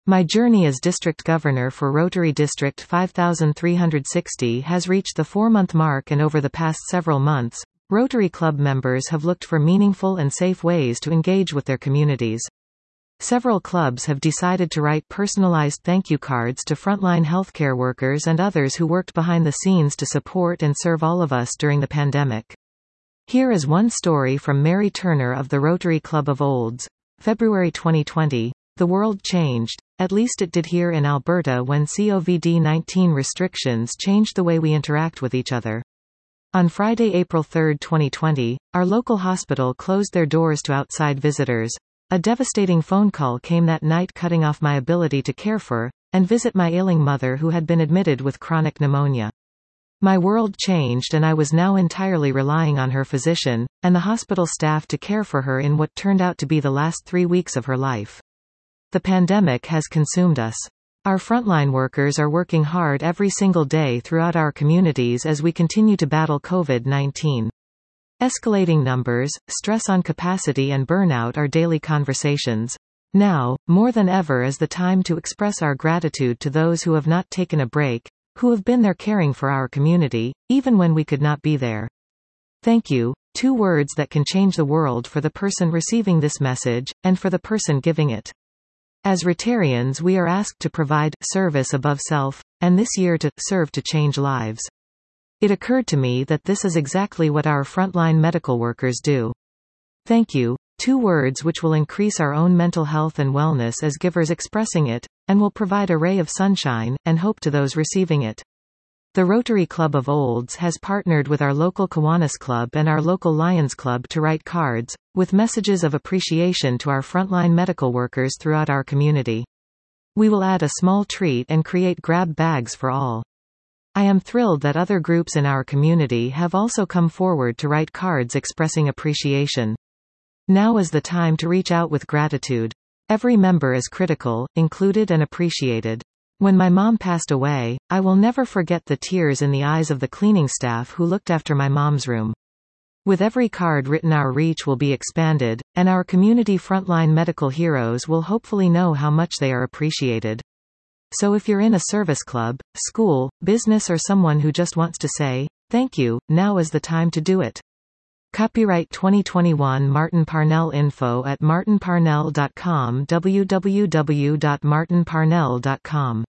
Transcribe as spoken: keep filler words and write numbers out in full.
My journey as District Governor for Rotary District five thousand three hundred sixty has reached the four-month mark, and over the past several months, Rotary Club members have looked for meaningful and safe ways to engage with their communities. Several clubs have decided to write personalized thank you cards to frontline healthcare workers and others who worked behind the scenes to support and serve all of us during the pandemic. Here is one story from Mary Turner of the Rotary Club of Olds. February twenty twenty. The world changed. At least it did here in Alberta when COVID nineteen restrictions changed the way we interact with each other. On Friday, April third, twenty twenty, our local hospital closed their doors to outside visitors. A devastating phone call came that night, cutting off my ability to care for and visit my ailing mother who had been admitted with chronic pneumonia. My world changed, and I was now entirely relying on her physician and the hospital staff to care for her in what turned out to be the last three weeks of her life. The pandemic has consumed us. Our frontline workers are working hard every single day throughout our communities as we continue to battle COVID nineteen. Escalating numbers, stress on capacity and burnout are daily conversations. Now, more than ever, is the time to express our gratitude to those who have not taken a break, who have been there caring for our community, even when we could not be there. Thank you, two words that can change the world for the person receiving this message, and for the person giving it. As Rotarians, we are asked to provide service above self, and this year to serve to change lives. It occurred to me that this is exactly what our frontline medical workers do. Thank you, two words which will increase our own mental health and wellness as givers expressing it, and will provide a ray of sunshine and hope to those receiving it. The Rotary Club of Olds has partnered with our local Kiwanis Club and our local Lions Club to write cards with messages of appreciation to our frontline medical workers throughout our community. We will add a small treat and create grab bags for all. I am thrilled that other groups in our community have also come forward to write cards expressing appreciation. Now is the time to reach out with gratitude. Every member is critical, included and appreciated. When my mom passed away, I will never forget the tears in the eyes of the cleaning staff who looked after my mom's room. With every card written, our reach will be expanded, and our community frontline medical heroes will hopefully know how much they are appreciated. So if you're in a service club, school, business, or someone who just wants to say thank you, now is the time to do it. Copyright twenty twenty-one Martin Parnell. Info at martin parnell dot com, w w w dot martin parnell dot com.